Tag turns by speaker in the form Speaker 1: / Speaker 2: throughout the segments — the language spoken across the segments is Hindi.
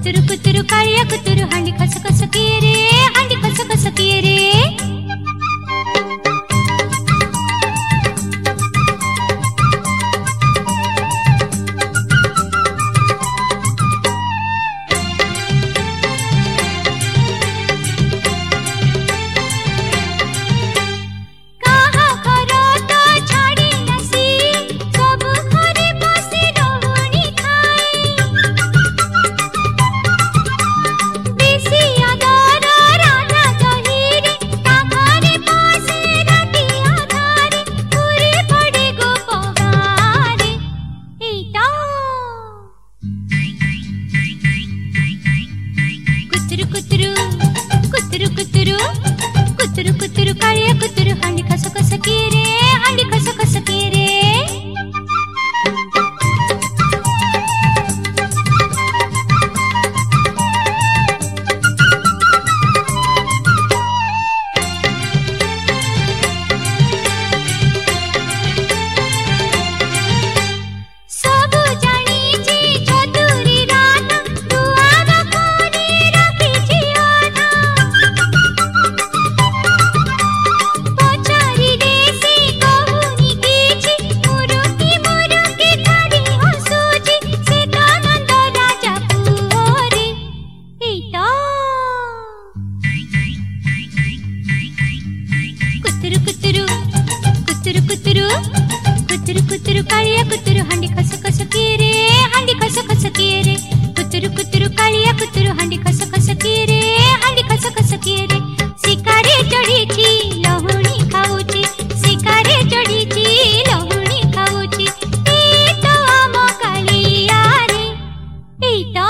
Speaker 1: कुतुरु कुतुरु कालिया कुतुरु हांडी खस खस किए रे, हांडी खस खस किए रे। कुतुरु कुतुरु कालिया कुतुरु हांडी खस खस किए रे, हांडी खस खस किए रे। कुतुरु कुतुरु कालिया कुतुरु हांडी खस खस किए रे, हांडी खस खस किए रे। कुतुरु कुतुरु कालिया कुतुरु हांडी खस खस किए रे, हांडी खस खस किए रे। शिकारे चढ़ीची लहुणी खाऊची, शिकारे चढ़ीची लहुणी खाऊची। ए तो आम कालिया रे, ए तो।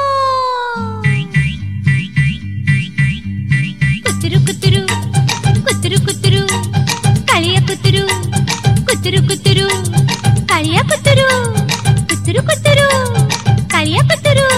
Speaker 1: कुतुरु कुतुरु कुतुरु कुतुरु कालिया कुतुरु, कुतुरु कुतुरु कालिया कुतुरु, कुतुरु कुतुरु कालिया कुतुरु।